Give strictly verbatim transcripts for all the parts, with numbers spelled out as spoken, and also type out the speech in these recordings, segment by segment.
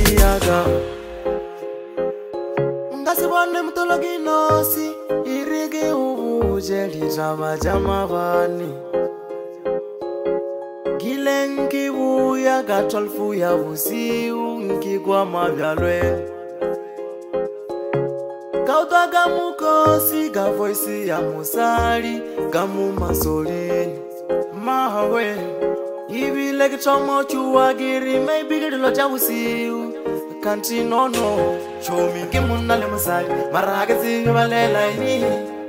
Chomiaga Ngasibone mtologi nosi irige ubuje litama jamavani Gilengi buya gatolfu ya busiu nkigwa mavyalwe Kauta gamukosi ga voice ya musali gamu masolini Mahawe Ibi legi chomo chuwa giri maybe gidilo chabusiu Kanti no no Chomi kimuna le musali Maragezi valela ini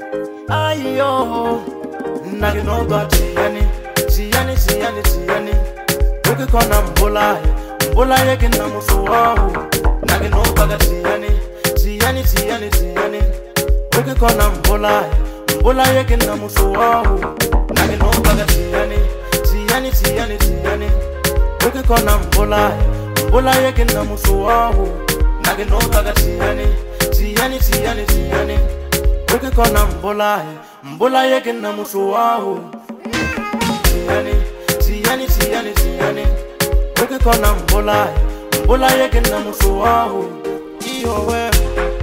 Ayo Nagi no gati yani Chiyani chiyani chiyani Uki kona mbolaye Mbolaye kina musu wahu Nagi no baga chiyani Chiyani chiyani chiyani Uki kona mbolaye Mbolaye kina musu wahu Nagi no baga chiyani Chiyani chiyani chiyani Uki kona mbolaye Mbolaye kina musu wahu Nagi no baga chiyani Chiyani chiyani chiyani Uki kona mbolaye Mbolaye kina musu wahu Chiyani chiyani chiyani chiyani Uki kona mbolaye Mbolaye kina musu wahu Iyo we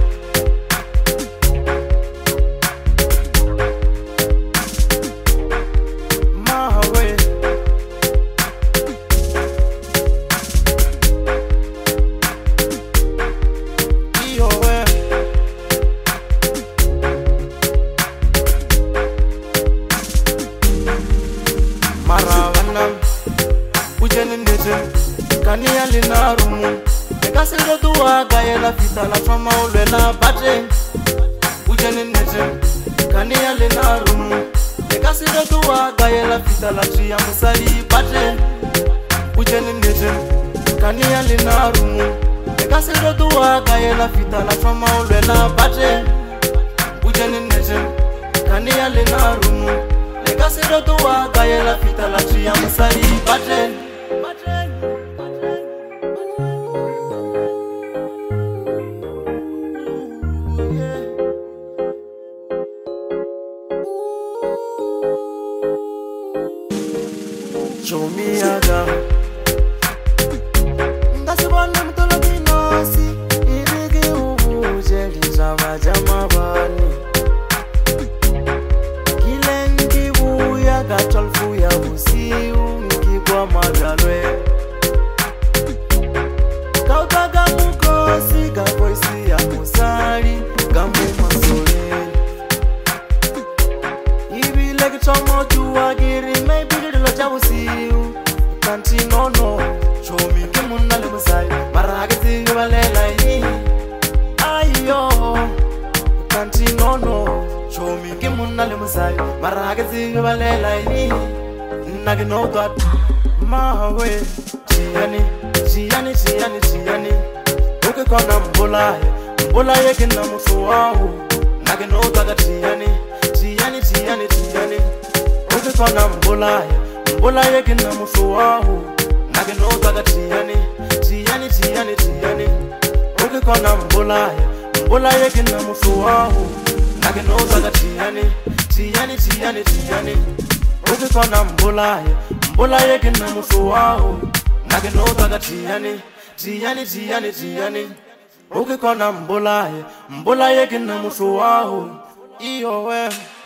Mahawe Iyo we Maravanam Ujeni nete Kania linarumu Ekasiro duwa gayela fita la trama ulwela bate Ujeni nete Kania linarumu Ekasiro duwa gayela fita la tria musali bate Ujeni nete Kania linarumu Ekasiro duwa gayela fita la trama ulwela bate Ujeni nete Kania linarumu Ekasiro duwa gayela fita la tria musali bate Chomiaga Ngasibone mtologi nosi irige ubuje litama jamavani Gilengi buya gatolfu ya busiu nkigwa mavyalwe Kauta gamukosi ga voice ya musali gamu masolini Ibi legi chomo chuwa giri maybe gidilo chabusiu Kanti no no Chomi kimuna le musali Maragezi valela ini Ayo Kanti no no Chomi kimuna le musali Maragezi valela ini Nagi no god Mahawe Chiyani Chiyani chiyani chiyani Uki kona mbolaye Mbolaye kina musu wahu Nagi no gaga chiyani Chiyani chiyani chiyani Uki kona mbolaye Mbolaye kina musu wahu Nagi no gaga chiyani Chiyani chiyani chiyani Uki kona mbolaye Mbolaye kina musu wahu Nagi no gaga chiyani Chiyani chiyani chiyani Uki kona mbolaye Mbolaye kina musu wahu Nagi no gaga chiyani Chiyani chiyani chiyani Uki kona mbolaye Mbolaye kina musu wahu Iyo we